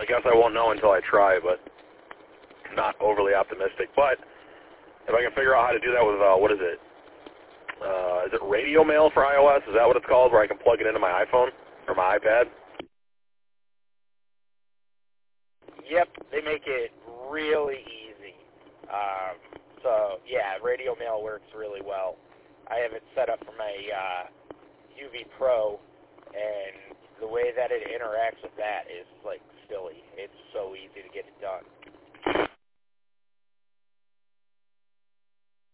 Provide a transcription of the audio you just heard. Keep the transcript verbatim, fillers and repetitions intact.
I guess I won't know until I try, but not overly optimistic. But if I can figure out how to do that with, uh, what is it? Uh, is it Radio Mail for iOS? Is that what it's called, where I can plug it into my iPhone or my iPad? Yep, they make it really easy. Um, so, yeah, Radio Mail works really well. I have it set up for my uh, U V Pro, and the way that it interacts with that is, like, silly. It's so easy to get it done.